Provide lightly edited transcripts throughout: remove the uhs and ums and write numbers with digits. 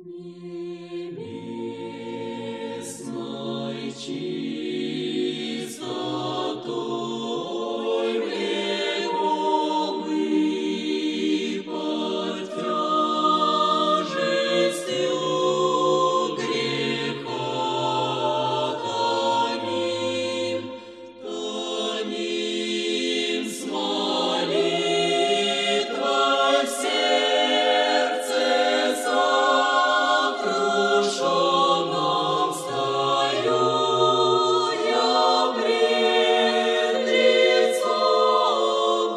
Небесной чистотой влекомый под тяжестью греха томим с молитвой в сердце сокрушенном стою я пред лицом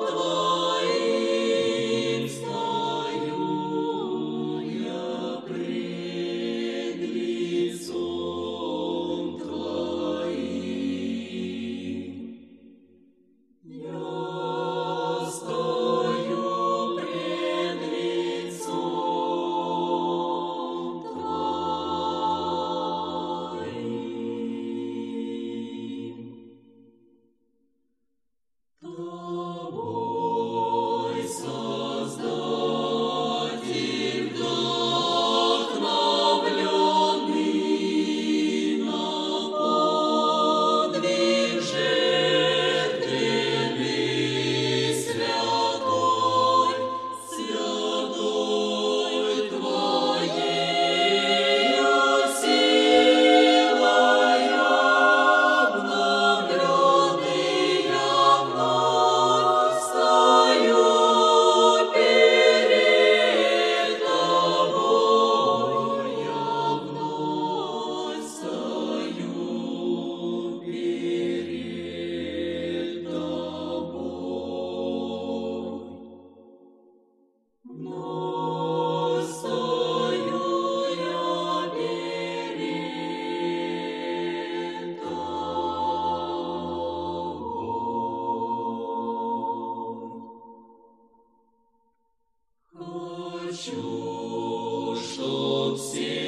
Твоим стою я пред лицом Твоим. Я стою пред лицом Твоим. Тобой, Создатель вдохновленный на подвиг жертвенный святой, святой Твоею силой обновленный я вновь стою перед Тобой, я вновь стою перед Тобой. Вновь стою я перед Тобой. Хочу, чтоб все